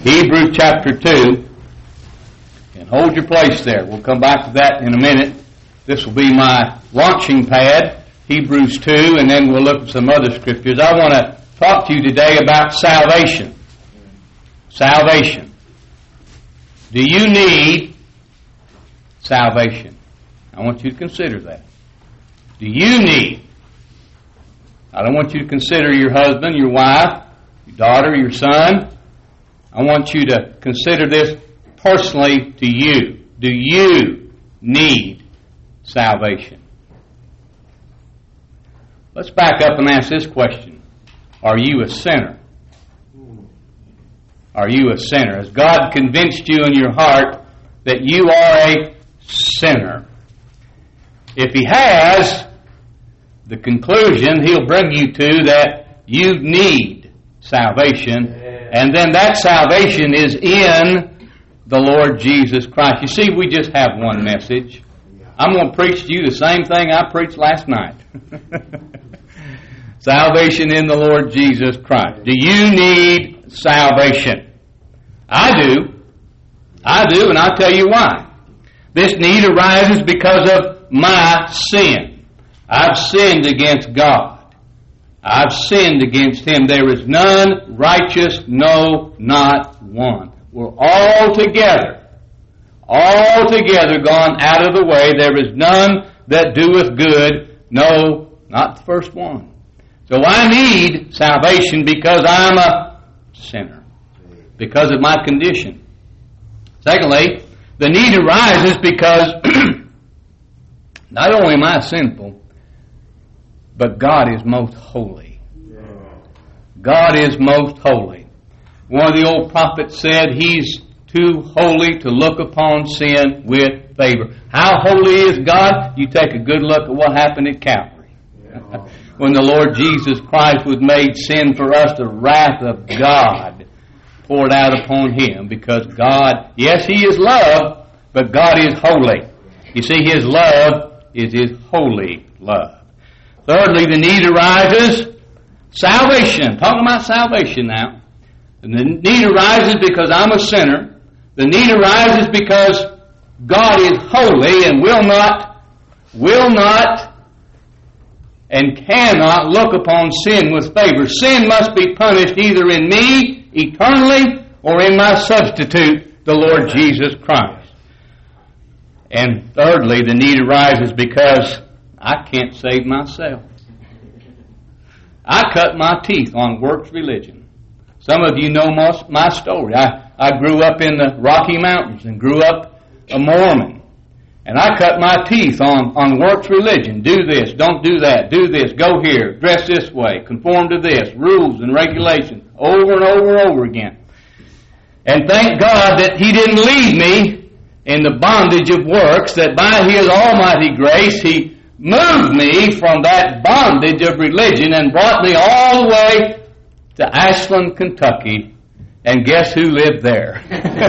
Hebrews chapter 2. And hold your place there. We'll come back to that in a minute. This will be my launching pad, Hebrews 2, and then we'll look at some other scriptures. I want to talk to you today about salvation. Salvation. Do you need salvation? I want you to consider that. Do you need? I don't want you to consider your husband, your wife, your daughter, your son. I want you to consider this personally to you. Do you need salvation? Let's back up and ask this question. Are you a sinner? Are you a sinner? Has God convinced you in your heart that you are a sinner? If He has, the conclusion He'll bring you to that you need salvation, and then that salvation is in the Lord Jesus Christ. You see, we just have one message. I'm going to preach to you the same thing I preached last night. Salvation in the Lord Jesus Christ. Do you need salvation? I do, and I'll tell you why. This need arises because of my sin. I've sinned against God. I've sinned against Him. There is none righteous, no, not one. We're all together gone out of the way. There is none that doeth good, no, not the first one. So I need salvation because I'm a sinner, because of my condition. Secondly, the need arises because not only am I sinful, but God is most holy. God is most holy. One of the old prophets said He's too holy to look upon sin with favor. How holy is God? You take a good look at what happened at Calvary. When the Lord Jesus Christ was made sin for us, the wrath of God poured out upon Him, because God, yes, He is love, but God is holy. You see, His love is His holy love. Thirdly, the need arises, salvation. Talking about salvation now. And the need arises because I'm a sinner. The need arises because God is holy and will not and cannot look upon sin with favor. Sin must be punished either in me eternally or in my substitute, the Lord Jesus Christ. And thirdly, the need arises because I can't save myself. I cut my teeth on works religion. Some of you know my story. I grew up in the Rocky Mountains and grew up a Mormon. And I cut my teeth on works religion. Do this, don't do that, do this, go here, dress this way, conform to this, rules and regulations, over and over and over again. And thank God that He didn't leave me in the bondage of works, that by His almighty grace He moved me from that bondage of religion and brought me all the way to Ashland, Kentucky. And guess who lived there?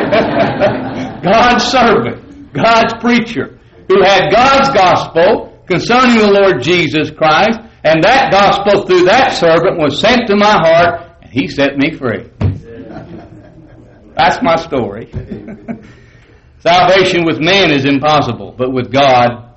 God's servant, God's preacher, who had God's gospel concerning the Lord Jesus Christ, and that gospel through that servant was sent to my heart, and He set me free. That's my story. Salvation with man is impossible, but with God,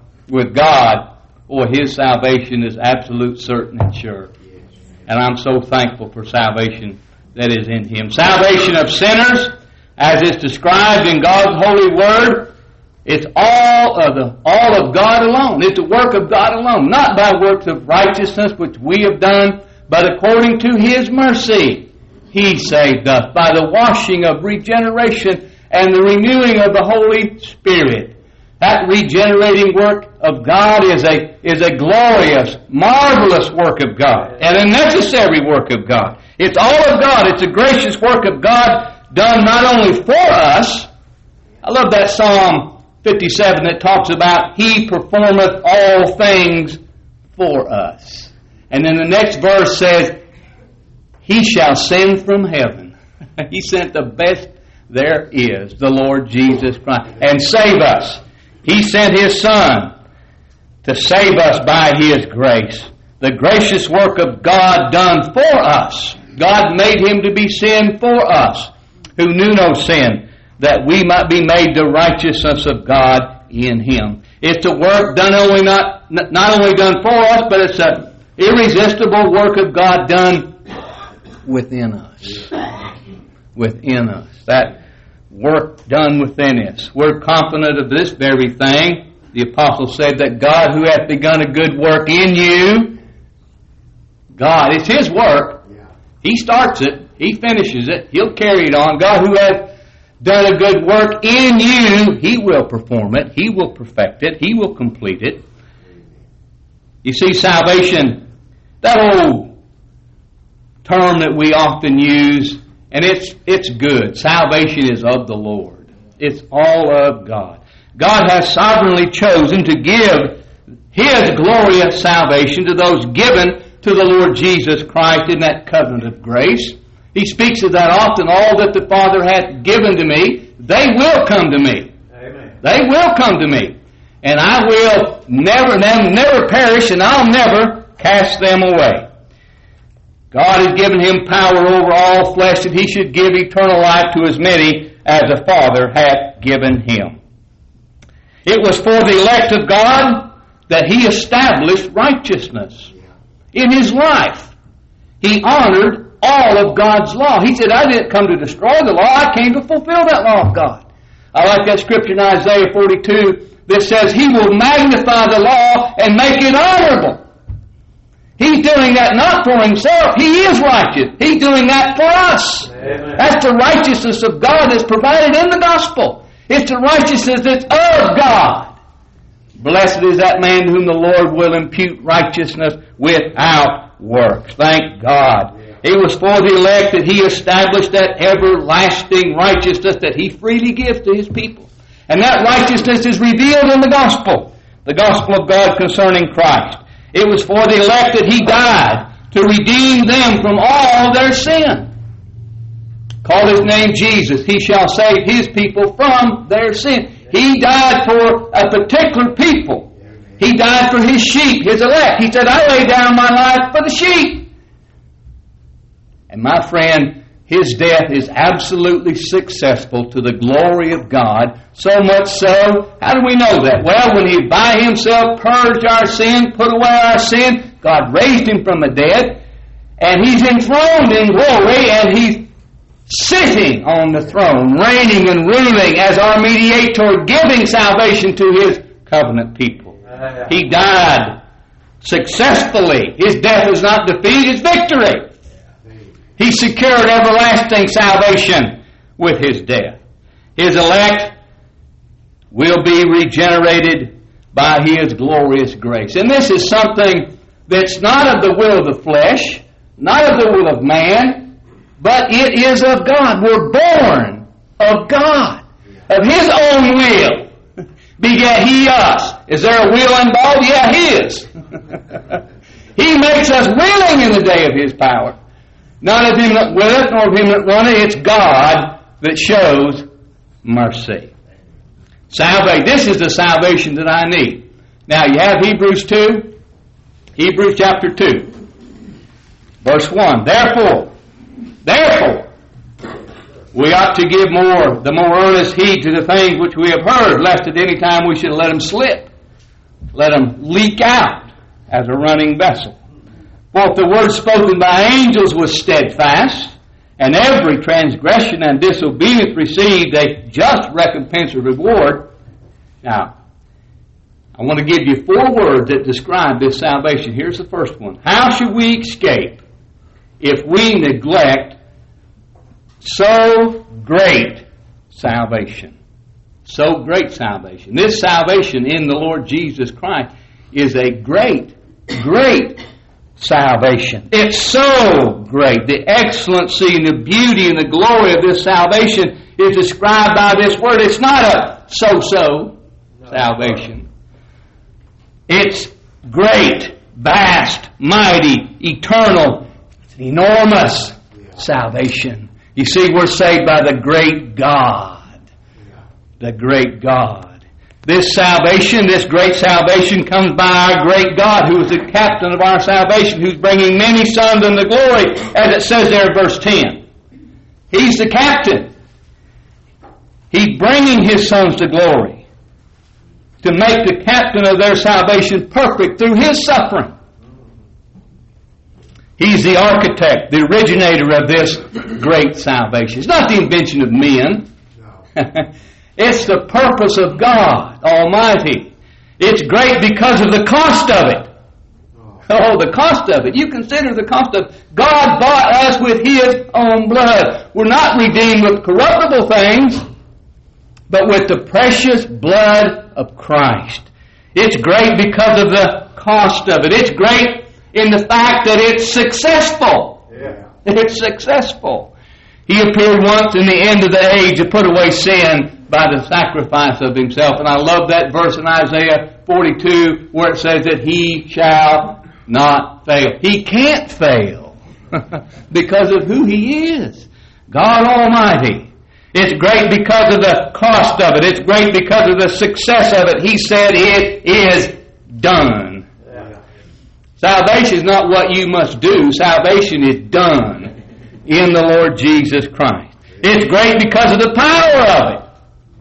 His salvation is absolute, certain, and sure. And I'm so thankful for salvation that is in Him. Salvation of sinners, as it's described in God's holy word, it's all of God alone. It's the work of God alone, not by works of righteousness which we have done, but according to His mercy He saved us by the washing of regeneration and the renewing of the Holy Spirit. That regenerating work of God is a glorious, marvelous work of God, and a necessary work of God. It's all of God. It's a gracious work of God done not only for us. I love that Psalm 57 that talks about He performeth all things for us. And then the next verse says, He shall send from heaven. He sent the best there is, the Lord Jesus Christ, and save us. He sent His Son to save us by His grace. The gracious work of God done for us. God made Him to be sin for us, who knew no sin, that we might be made the righteousness of God in Him. It's a work done not only done for us, but it's an irresistible work of God done within us. Within us. That work done within us. We're confident of this very thing. The apostle said that God who hath begun a good work in you, God, it's His work. He starts it. He finishes it. He'll carry it on. God who hath done a good work in you, He will perform it. He will perfect it. He will complete it. You see, salvation, that old term that we often use, and it's good. Salvation is of the Lord. It's all of God. God has sovereignly chosen to give His glorious salvation to those given to the Lord Jesus Christ in that covenant of grace. He speaks of that often. All that the Father hath given to me, they will come to me. Amen. They will come to me. And I will never perish, and I'll never cast them away. God has given Him power over all flesh, that He should give eternal life to as many as the Father hath given Him. It was for the elect of God that He established righteousness in His life. He honored all of God's law. He said, I didn't come to destroy the law. I came to fulfill that law of God. I like that scripture in Isaiah 42 that says, He will magnify the law and make it honorable. He's doing that not for Himself. He is righteous. He's doing that for us. Amen. That's the righteousness of God that's provided in the gospel. It's the righteousness that's of God. Blessed is that man to whom the Lord will impute righteousness without works. Thank God. It was for the elect that He established that everlasting righteousness that He freely gives to His people. And that righteousness is revealed in the gospel of God concerning Christ. It was for the elect that He died to redeem them from all their sin. Call His name Jesus. He shall save His people from their sin. He died for a particular people. He died for His sheep, His elect. He said, I lay down my life for the sheep. And my friend, His death is absolutely successful to the glory of God. So much so, how do we know that? Well, when He by Himself purged our sin, put away our sin, God raised Him from the dead, and He's enthroned in glory, and He's sitting on the throne, reigning and ruling as our mediator, giving salvation to His covenant people. He died successfully. His death is not defeat, it's victory. He secured everlasting salvation with His death. His elect will be regenerated by His glorious grace. And this is something that's not of the will of the flesh, not of the will of man, but it is of God. We're born of God, of His own will. Begat He us. Is there a will involved? Yeah, His. He makes us willing in the day of His power. Not of Him that willeth, nor of Him that runneth. It's God that shows mercy. Salvation. This is the salvation that I need. Now, you have Hebrews 2. Hebrews chapter 2. Verse 1. Therefore, we ought to give the more earnest heed to the things which we have heard, lest at any time we should let them slip, let them leak out as a running vessel. For if the word spoken by angels was steadfast, and every transgression and disobedience received a just recompense or reward. Now, I want to give you 4 words that describe this salvation. Here's the first one. How should we escape if we neglect so great salvation? So great salvation. This salvation in the Lord Jesus Christ is a great, great salvation. It's so great. The excellency and the beauty and the glory of this salvation is described by this word. It's not a so-so salvation. It's great, vast, mighty, eternal, enormous salvation. You see, we're saved by the great God. The great God. This salvation, this great salvation, comes by our great God, who is the captain of our salvation, who's bringing many sons unto glory, as it says there in verse 10. He's the captain. He's bringing His sons to glory to make the captain of their salvation perfect through His suffering. He's the architect, the originator of this great salvation. It's not the invention of men. It's the purpose of God Almighty. It's great because of the cost of it. Oh, the cost of it. You consider the cost of it. God bought us with His own blood. We're not redeemed with corruptible things, but with the precious blood of Christ. It's great because of the cost of it. It's great in the fact that it's successful. Yeah. It's successful. He appeared once in the end of the age to put away sin by the sacrifice of Himself. And I love that verse in Isaiah 42 where it says that He shall not fail. He can't fail because of who He is. God Almighty. It's great because of the cost of it. It's great because of the success of it. He said it is done. Yeah. Salvation is not what you must do. Salvation is done in the Lord Jesus Christ. It's great because of the power of it.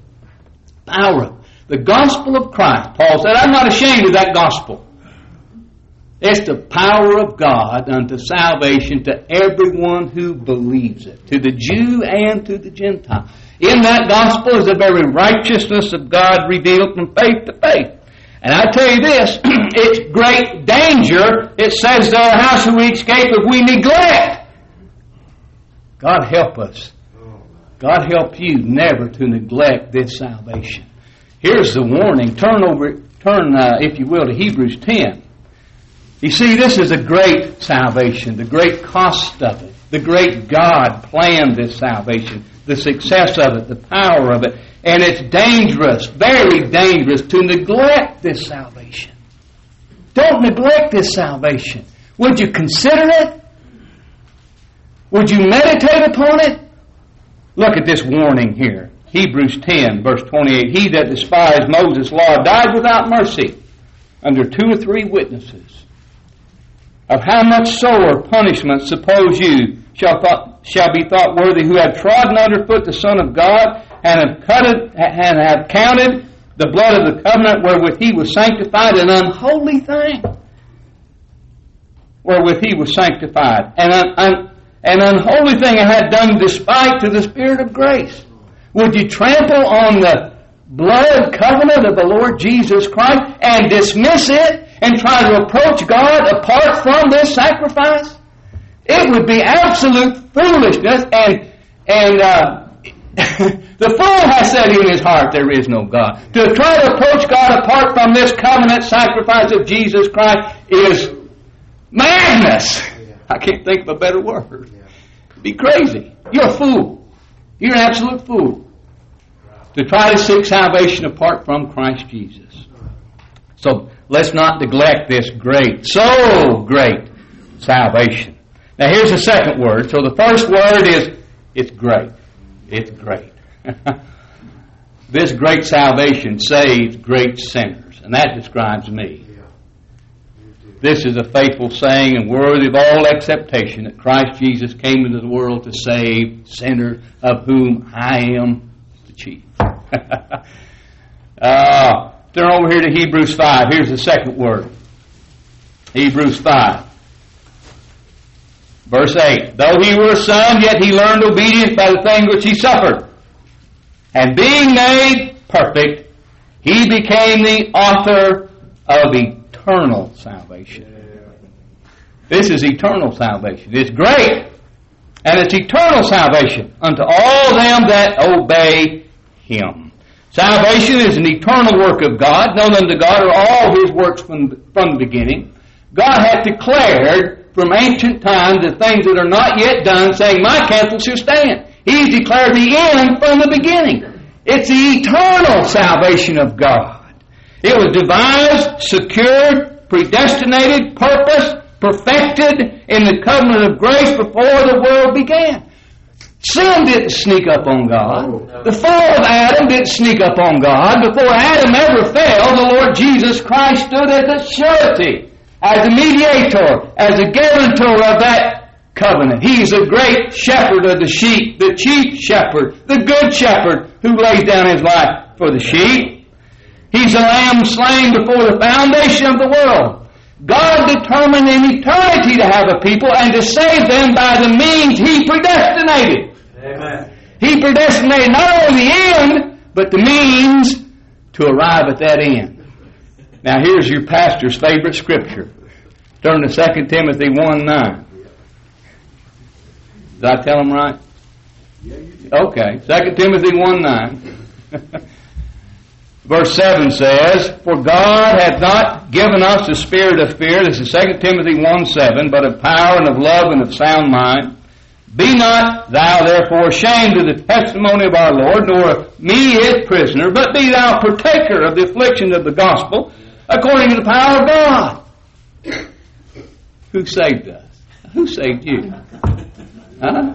Power of it. The gospel of Christ. Paul said, I'm not ashamed of that gospel. It's the power of God unto salvation to everyone who believes it, to the Jew and to the Gentile. In that gospel is the very righteousness of God revealed from faith to faith. And I tell you this, it's great danger. It says there, how shall we escape if we neglect? God help us. God help you never to neglect this salvation. Here's the warning. Turn, if you will, to Hebrews 10. You see, this is a great salvation, the great cost of it, the great God planned this salvation, the success of it, the power of it, and it's dangerous, very dangerous to neglect this salvation. Don't neglect this salvation. Would you consider it? Would you meditate upon it? Look at this warning here. Hebrews 10, verse 28. He that despised Moses' law died without mercy under 2 or 3 witnesses. Of how much sorer punishment, suppose you, shall be thought worthy, who have trodden underfoot the Son of God, and have counted the blood of the covenant wherewith He was sanctified an unholy thing. Wherewith He was sanctified. An unholy thing, and had done despite to the Spirit of grace. Would you trample on the blood covenant of the Lord Jesus Christ and dismiss it and try to approach God apart from this sacrifice? It would be absolute foolishness, and the fool has said in his heart, there is no God. To try to approach God apart from this covenant sacrifice of Jesus Christ is madness. I can't think of a better word. It'd be crazy. You're a fool. You're an absolute fool to try to seek salvation apart from Christ Jesus. So let's not neglect this great, so great salvation. Now here's the second word. So the first word is, it's great. It's great. This great salvation saves great sinners. And that describes me. This is a faithful saying and worthy of all acceptation that Christ Jesus came into the world to save sinners, of whom I am the chief. Turn over here to Hebrews 5. Here's the second word. Hebrews 5. Verse 8. Though He were a son, yet He learned obedience by the things which He suffered. And being made perfect, He became the author of eternal salvation. This is eternal salvation. It's great. And it's eternal salvation unto all them that obey Him. Salvation is an eternal work of God. Known unto God are all His works from the beginning. God hath declared from ancient times the things that are not yet done, saying, my counsel shall stand. He's declared the end from the beginning. It's the eternal salvation of God. It was devised, secured, predestinated, purposed, perfected in the covenant of grace before the world began. Sin didn't sneak up on God. The fall of Adam didn't sneak up on God. Before Adam ever fell, the Lord Jesus Christ stood as a surety, as a mediator, as a guarantor of that covenant. He's the great shepherd of the sheep, the chief shepherd, the good shepherd, who lays down his life for the sheep. He's a lamb slain before the foundation of the world. God determined in eternity to have a people and to save them by the means He predestinated. Amen. He predestinated not only the end, but the means to arrive at that end. Now here's your pastor's favorite scripture. Turn to 2 Timothy 1:9. Did I tell him right? Okay, 2 Timothy 1:9. Verse 7 says, For God hath not given us the spirit of fear, this is 2 Timothy 1:7, but of power and of love and of sound mind. Be not thou therefore ashamed of the testimony of our Lord, nor of me his prisoner, but be thou partaker of the afflictions of the gospel, according to the power of God. Who saved us? Who saved you? Huh?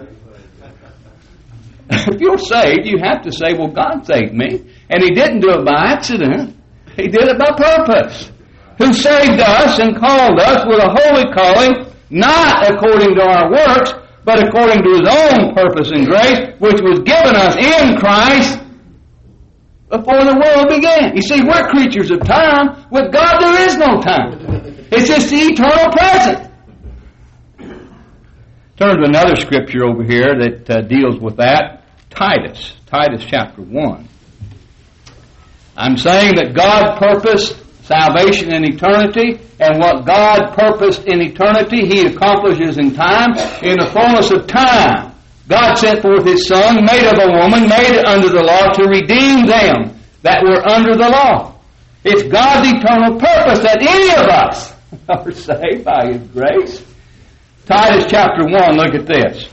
If you're saved, you have to say, well, God saved me. And He didn't do it by accident. He did it by purpose. Who saved us and called us with a holy calling, not according to our works, but according to His own purpose and grace, which was given us in Christ before the world began. You see, we're creatures of time. With God, there is no time. It's just the eternal present. Turn to another scripture over here that deals with that. Titus chapter 1. I'm saying that God purposed salvation in eternity, and what God purposed in eternity, He accomplishes in time, in the fullness of time. God sent forth His Son, made of a woman, made under the law, to redeem them that were under the law. It's God's eternal purpose that any of us are saved by His grace. Titus chapter 1, look at this.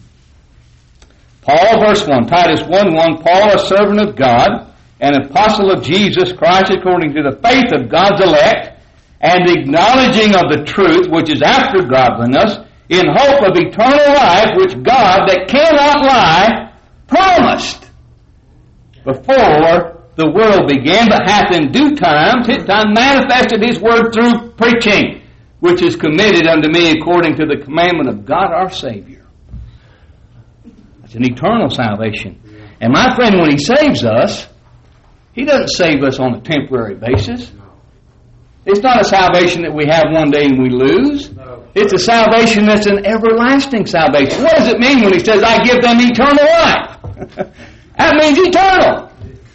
Paul, verse 1, Titus 1:1, Paul, a servant of God, an apostle of Jesus Christ, according to the faith of God's elect, and acknowledging of the truth which is after godliness, in hope of eternal life, which God, that cannot lie, promised before the world began, but hath in due time manifested His word through preaching, which is committed unto me according to the commandment of God our Savior. That's an eternal salvation. And my friend, when He saves us, He doesn't save us on a temporary basis. It's not a salvation that we have one day and we lose. It's a salvation that's an everlasting salvation. What does it mean when He says, I give them eternal life? That means eternal.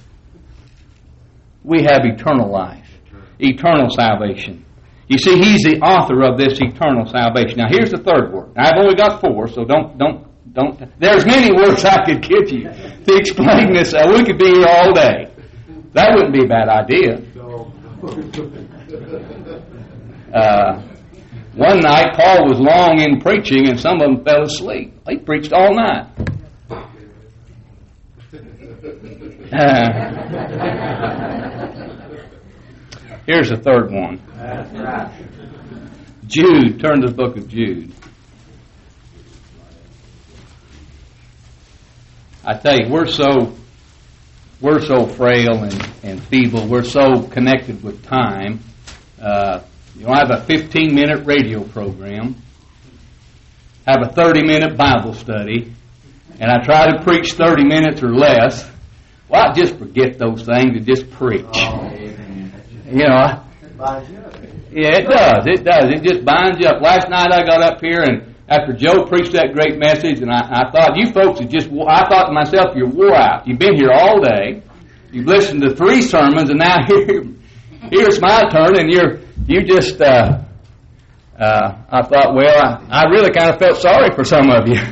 We have eternal life, eternal salvation. You see, He's the author of this eternal salvation. Now, here's the third word. I've only got 4, so don't. There's many words I could give you to explain this. We could be here all day. That wouldn't be a bad idea. One night, Paul was long in preaching, and some of them fell asleep. He preached all night. Here's the third one. Jude. Turn to the book of Jude. I tell you, we're so frail and feeble. We're so connected with time. I have a 15-minute radio program, have a 30-minute Bible study, and I try to preach 30 minutes or less. Well, I just forget those things and just preach. Yeah, it does. It just binds you up. Last night I got up here, and after Joe preached that great message, and I thought, you folks I thought to myself, you're wore out. You've been here all day. You've listened to 3 sermons, and now here's my turn, and you just, I thought, well, I really kind of felt sorry for some of you.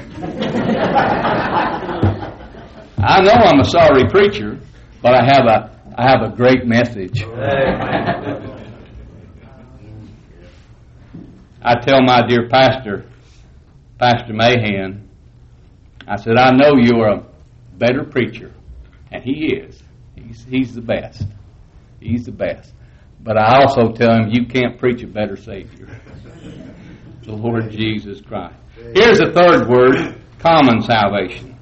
I know I'm a sorry preacher, but I have a great message. I tell my dear pastor, Pastor Mahan, I said, I know you're a better preacher, and he is. He's the best. He's the best. But I also tell him, you can't preach a better Savior. The Lord Jesus Christ. Here's the third word, common salvation.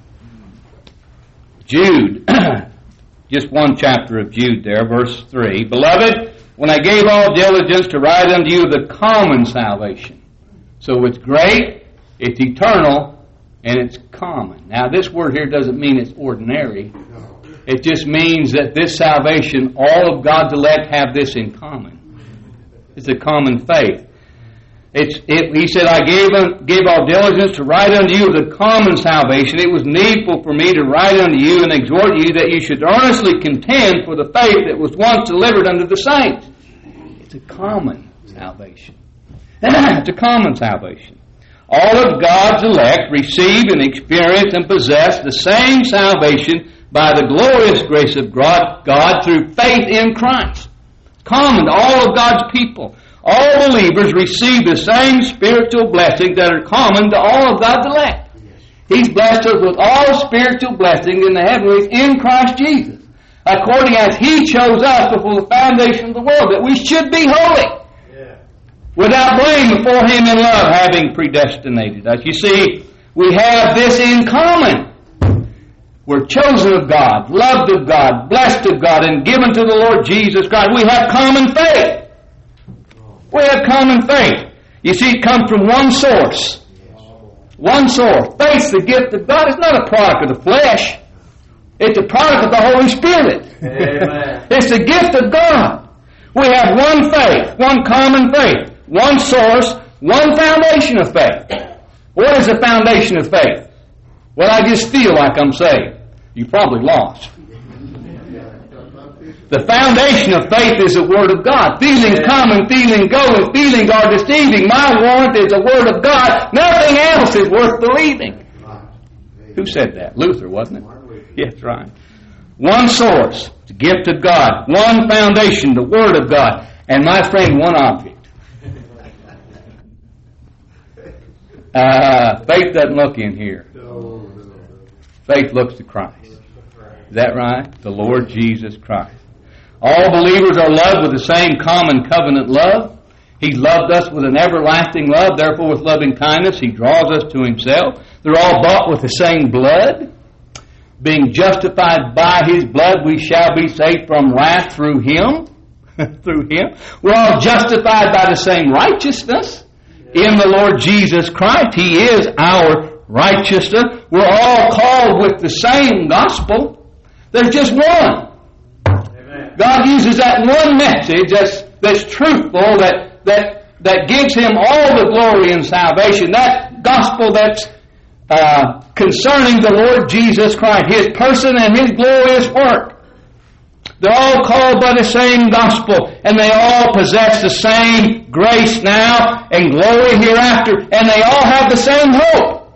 Jude, just one chapter of Jude there, verse 3. Beloved, when I gave all diligence to write unto you the common salvation. So it's great, it's eternal, and it's common. Now this word here doesn't mean it's ordinary. It just means that this salvation, all of God's elect have this in common. It's a common faith. He said, I gave all diligence to write unto you of the common salvation. It was needful for me to write unto you and exhort you that you should earnestly contend for the faith that was once delivered unto the saints. It's a common salvation. It's a common salvation. All of God's elect receive and experience and possess the same salvation by the glorious grace of God through faith in Christ. Common to all of God's people. All believers receive the same spiritual blessings that are common to all of God's elect. He's blessed us with all spiritual blessings in the heavenlies in Christ Jesus, according as He chose us before the foundation of the world, that we should be holy, without blame before Him in love, having predestinated us. You see, we have this in common. We're chosen of God, loved of God, blessed of God, and given to the Lord Jesus Christ. We have common faith. We have common faith. You see, it comes from one source. One source. Faith's the gift of God. It's not a product of the flesh. It's a product of the Holy Spirit. Amen. It's the gift of God. We have one faith, one common faith, one source, one foundation of faith. What is the foundation of faith? Well, I just feel like I'm saved. You probably lost. The foundation of faith is the Word of God. Feelings come and feelings go, and feelings are deceiving. My warrant is the Word of God. Nothing else is worth believing. Who said that? Luther, wasn't it? Yes, right. One source, the gift of God. One foundation, the Word of God. And my friend, one object. Faith doesn't look in here. Faith looks to Christ. Is that right? The Lord Jesus Christ. All believers are loved with the same common covenant love. He loved us with an everlasting love. Therefore, with loving kindness, He draws us to Himself. They're all bought with the same blood. Being justified by His blood, we shall be saved from wrath through Him. Through Him. We're all justified by the same righteousness in the Lord Jesus Christ. He is our righteousness. We're all called with the same gospel. There's just one. God uses that one message that's truthful, that gives Him all the glory and salvation. That gospel that's concerning the Lord Jesus Christ, His person and His glorious work. They're all called by the same gospel, and they all possess the same grace now and glory hereafter, and they all have the same hope.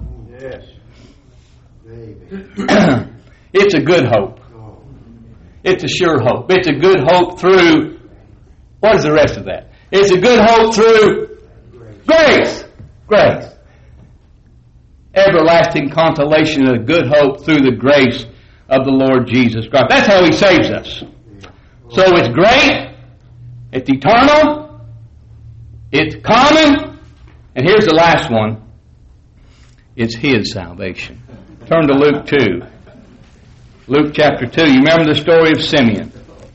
Yes. It's a good hope. It's a sure hope. It's a good hope through, what is the rest of that? It's a good hope through grace. Grace. Everlasting consolation and a good hope through the grace of the Lord Jesus Christ. That's how He saves us. So it's great, it's eternal, it's common, and here's the last one. It's His salvation. Turn to Luke 2. Luke chapter 2. You remember the story of Simeon.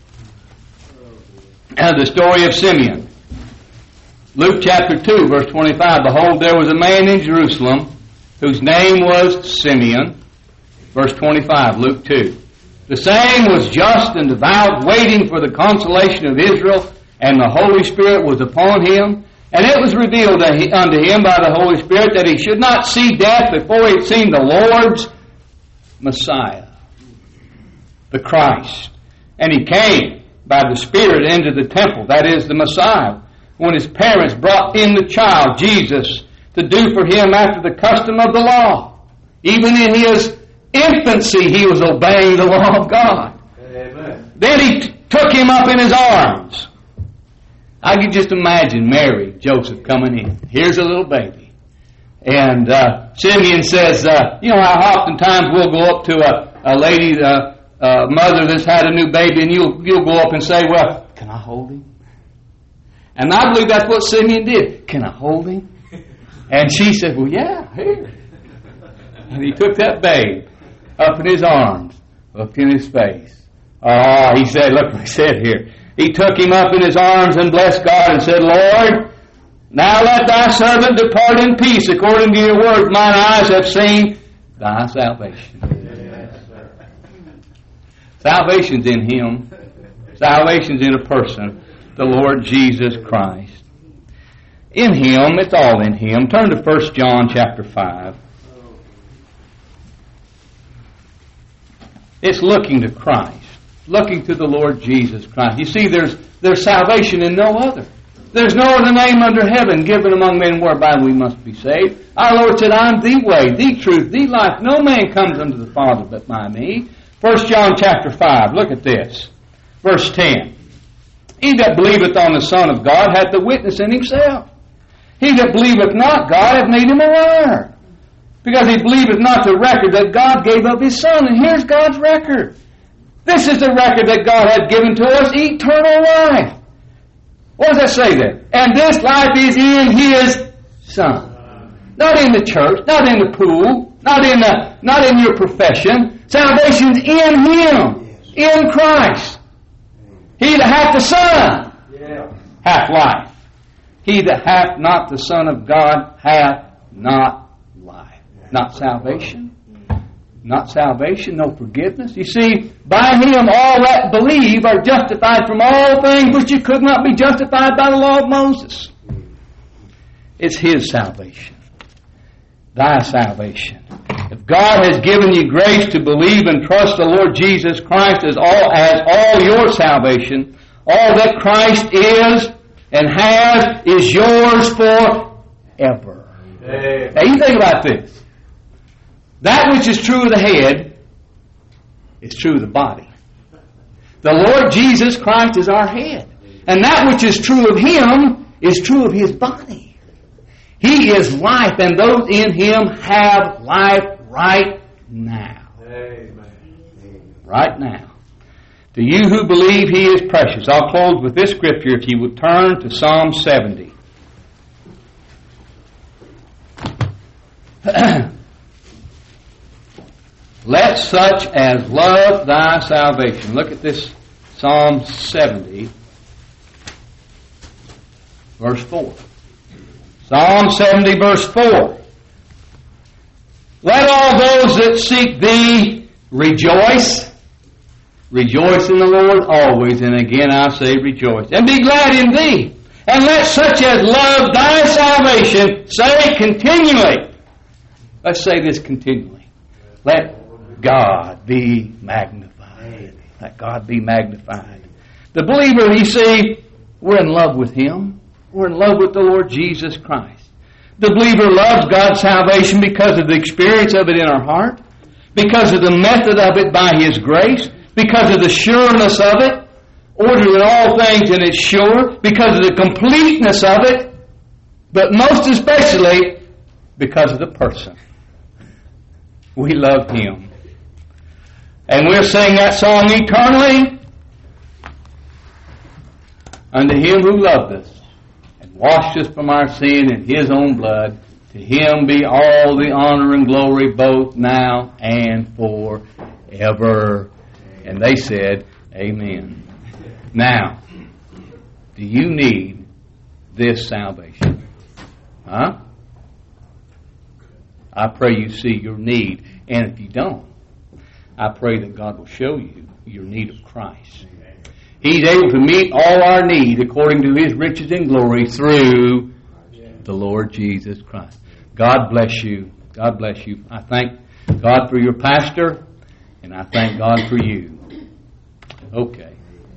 The story of Simeon. Luke chapter 2, verse 25. Behold, there was a man in Jerusalem whose name was Simeon. Verse 25, Luke 2. The same was just and devout, waiting for the consolation of Israel, and the Holy Spirit was upon him. And it was revealed unto him by the Holy Spirit that he should not see death before he had seen the Lord's Messiah, the Christ. And he came by the Spirit into the temple, that is the Messiah, when his parents brought in the child, Jesus, to do for him after the custom of the law. Even in his infancy, he was obeying the law of God. Amen. Then he took him up in his arms. I can just imagine Mary, Joseph coming in. Here's a little baby. And Simeon says, you know how oftentimes we'll go up to a lady, mother that's had a new baby, and you'll go up and say, well, can I hold him? And I believe that's what Simeon did. Can I hold him? And she said, well, yeah, here. And he took that babe up in his arms, looked in his face. He said, look what he said here. He took him up in his arms and blessed God and said, Lord, now let thy servant depart in peace according to your word. Mine eyes have seen thy salvation. Salvation's in Him. Salvation's in a person, the Lord Jesus Christ. In Him, it's all in Him. Turn to 1 John chapter 5. It's looking to Christ, looking to the Lord Jesus Christ. You see, there's salvation in no other. There's no other name under heaven given among men whereby we must be saved. Our Lord said, I am the way, the truth, the life. No man comes unto the Father but by me. 1 John chapter 5, look at this. Verse 10. He that believeth on the Son of God hath the witness in himself. He that believeth not God hath made him a liar, because he believeth not the record that God gave of His Son. And here's God's record. This is the record that God hath given to us, eternal life. What does that say there? And this life is in His Son. Not in the church, not in the pool, not in your profession. Salvation's in Him, in Christ. He that hath the Son hath life. He that hath not the Son of God hath not life. Not salvation. Not salvation, no forgiveness. You see, by Him all that believe are justified from all things which you could not be justified by the law of Moses. It's His salvation. Thy salvation. If God has given you grace to believe and trust the Lord Jesus Christ as all your salvation, all that Christ is and has is yours forever. Now you think about this. That which is true of the head is true of the body. The Lord Jesus Christ is our head. And that which is true of Him is true of His body. He is life, and those in Him have life right now. Amen. Right now. To you who believe, He is precious. I'll close with this scripture if you would turn to Psalm 70. Let such as love thy salvation. Look at this Psalm 70, verse 4. Psalm 70, verse 4. Let all those that seek thee rejoice. Rejoice in the Lord always. And again I say rejoice. And be glad in thee. And let such as love thy salvation say continually. Let's say this continually. Let God be magnified. Let God be magnified. The believer, you see, we're in love with Him. We're in love with the Lord Jesus Christ. The believer loves God's salvation because of the experience of it in our heart, because of the method of it by His grace, because of the sureness of it, ordered in all things and it's sure, because of the completeness of it, but most especially because of the person. We love Him. And we'll sing that song eternally. Unto Him who loved us and washed us from our sin in His own blood, to Him be all the honor and glory both now and forever. And they said, Amen. Now, do you need this salvation? Huh? I pray you see your need. And if you don't, I pray that God will show you your need of Christ. He's able to meet all our need according to His riches and glory through the Lord Jesus Christ. God bless you. God bless you. I thank God for your pastor, and I thank God for you. Okay.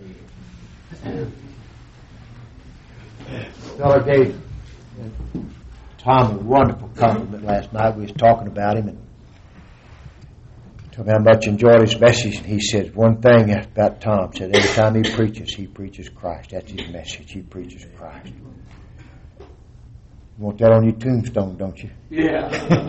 Fellow gave Tom a wonderful compliment last night. We was talking about him and told me how much he enjoyed his message. And he said one thing about Tom. Said every time he preaches Christ. That's his message. He preaches Christ. You want that on your tombstone, don't you? Yeah.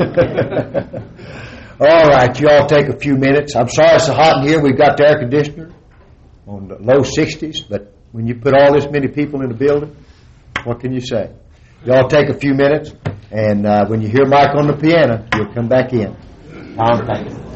All right, you all take a few minutes. I'm sorry it's so hot in here. We've got the air conditioner on the low 60s, but when you put all this many people in the building, what can you say? You all take a few minutes, and when you hear Mike on the piano, you'll come back in. Tom, thank you.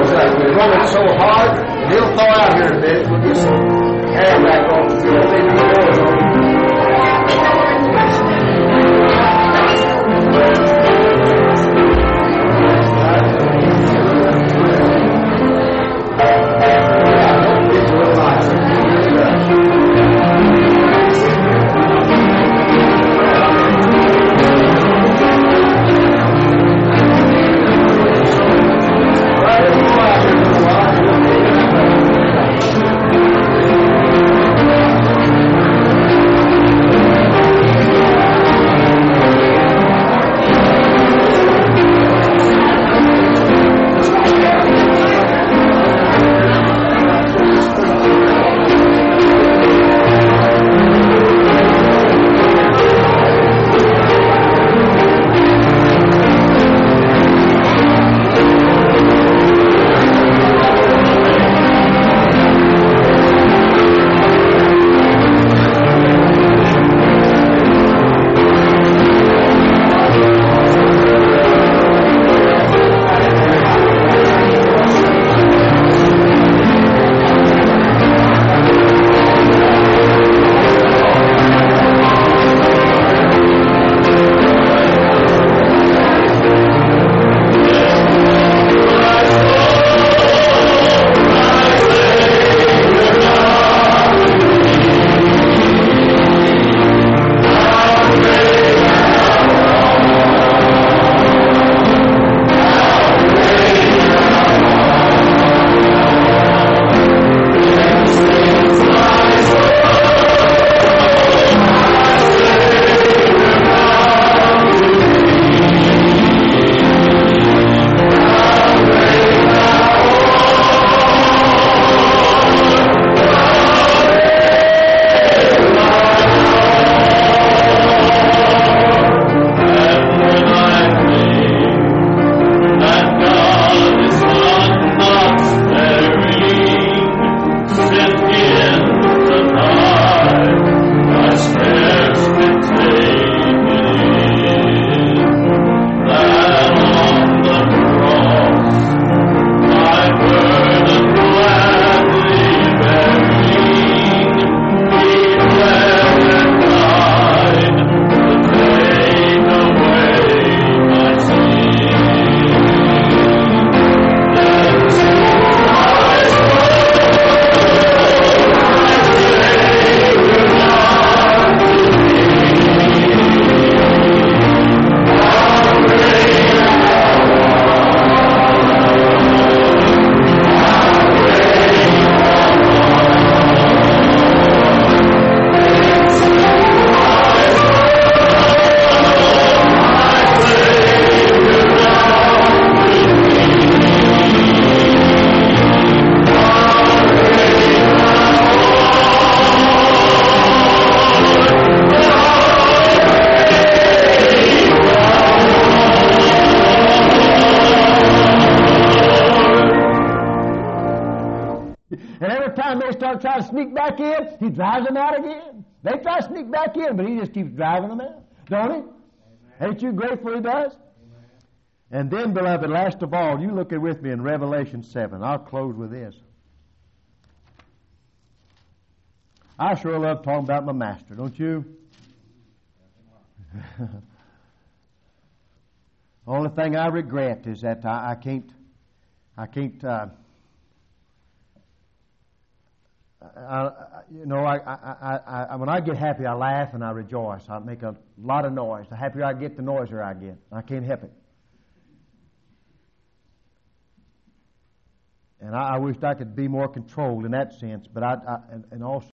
we're running so hard, and it'll thaw out here in a minute. We'll get some air back on. We'll leave the doors open. try to sneak back in, he drives them out again. They try to sneak back in, but he just keeps driving them out. Don't he? Amen. Ain't you grateful he does? Amen. And then, beloved, last of all, you look with me in Revelation 7. I'll close with this. I sure love talking about my master, don't you? Only thing I regret is that I can't when I get happy, I laugh and I rejoice. I make a lot of noise. The happier I get, the noisier I get. I can't help it. And I wished I could be more controlled in that sense, but and also